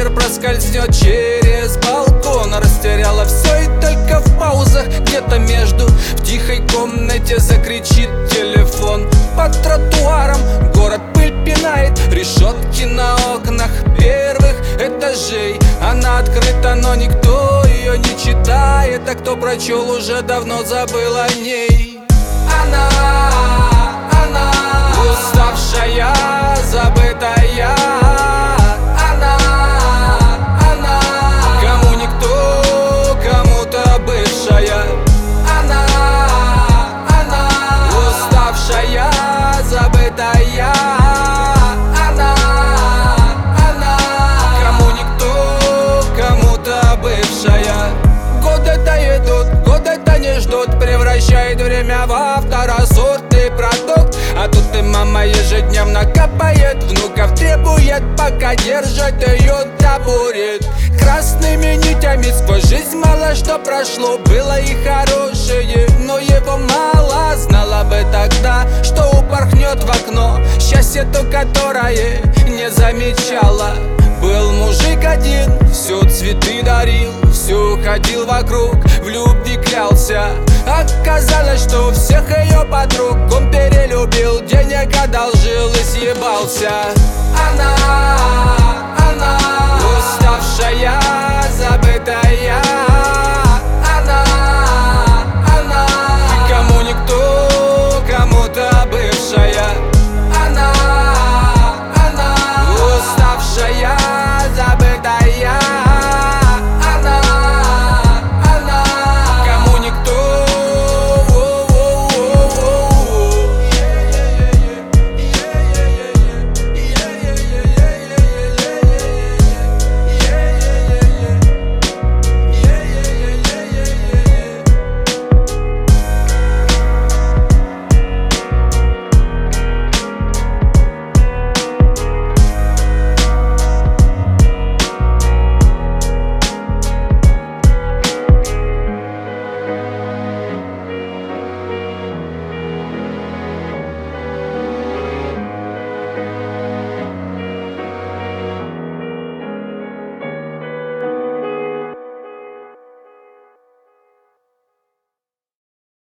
вечер проскользнет через балкон. Растеряла все и только в паузах где-то между в тихой комнате закричит телефон. Под тротуаром город пыль пинает, решетки на окнах первых этажей. Она открыта, но никто ее не читает, а кто прочел, уже давно забыл о ней. Она уставшая, забытая. Она кому никто, кому-то бывшая. Она уставшая, забытая. Она кому никто, кому-то бывшая. Годы-то идут, годы-то не ждут, превращает время во второсортный продукт. А тут и мама ежедневно копает, внуков требует, пока держит ее табурет. Красными нитями сквозь жизнь мало что прошло, было и хорошее, но его мало. Знала бы тогда, что упорхнет в окно счастье то, которое не замечала. Был мужик один, все цветы дарил, все ходил вокруг, в любви клялся. Оказалось, что всех ее подруг он перелюбил, денег одолжил и съебался. Она